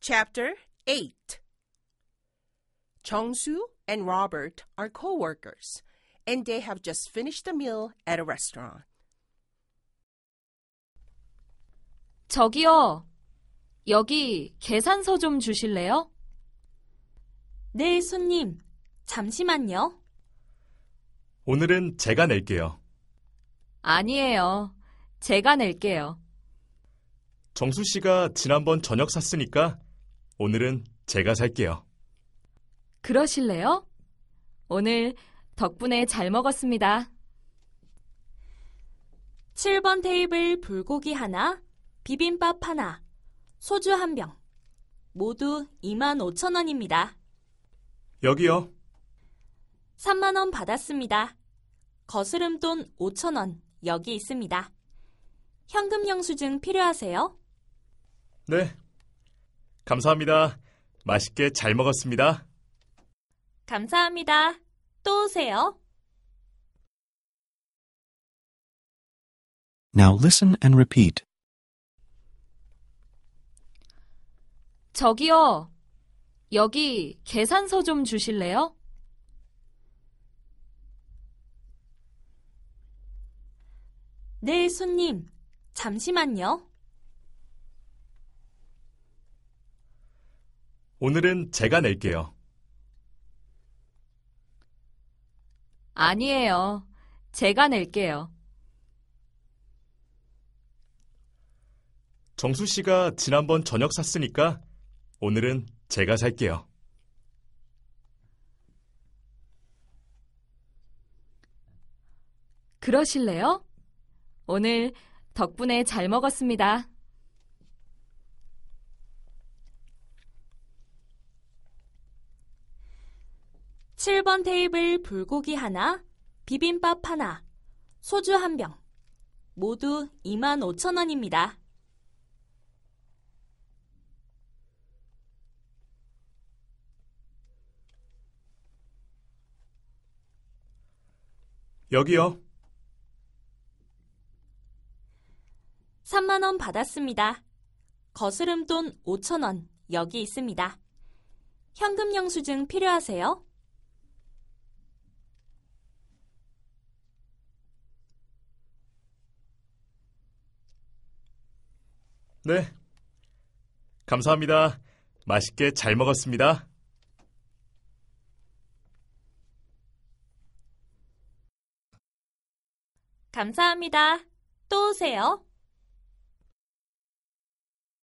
Chapter 8. Jung-soo and Robert are co-workers, and they have just finished a meal at a restaurant. 저기요, 여기 계산서 좀 주실래요? 네, 손님. 잠시만요. 오늘은 제가 낼게요. 아니에요. 제가 낼게요. 정수 씨가 지난번 저녁 샀으니까 오늘은 제가 살게요. 그러실래요? 오늘 덕분에 잘 먹었습니다. 7번 테이블 불고기 하나, 비빔밥 하나, 소주 한 병. 모두 25,000원입니다. 여기요. 3만 원 받았습니다. 거스름돈 5,000원 여기 있습니다. 현금 영수증 필요하세요? 네. 감사합니다. 맛있게 잘 먹었습니다. 감사합니다. 또 오세요. Now listen and repeat. 저기요, 여기 계산서 좀 주실래요? 네, 손님. 잠시만요. 오늘은 제가 낼게요. 아니에요. 제가 낼게요. 정수 씨가 지난번 저녁 샀으니까 오늘은 제가 살게요. 그러실래요? 오늘 덕분에 잘 먹었습니다. (7번) 테이블 불고기 하나, 비빔밥 하나, 소주 한 병. 모두 25,000원입니다. 여기요. 3만 원 받았습니다. 거스름돈 5,000원 여기 있습니다. 현금 영수증 필요하세요? 네. 감사합니다. 맛있게 잘 먹었습니다. 감사합니다. 또 오세요.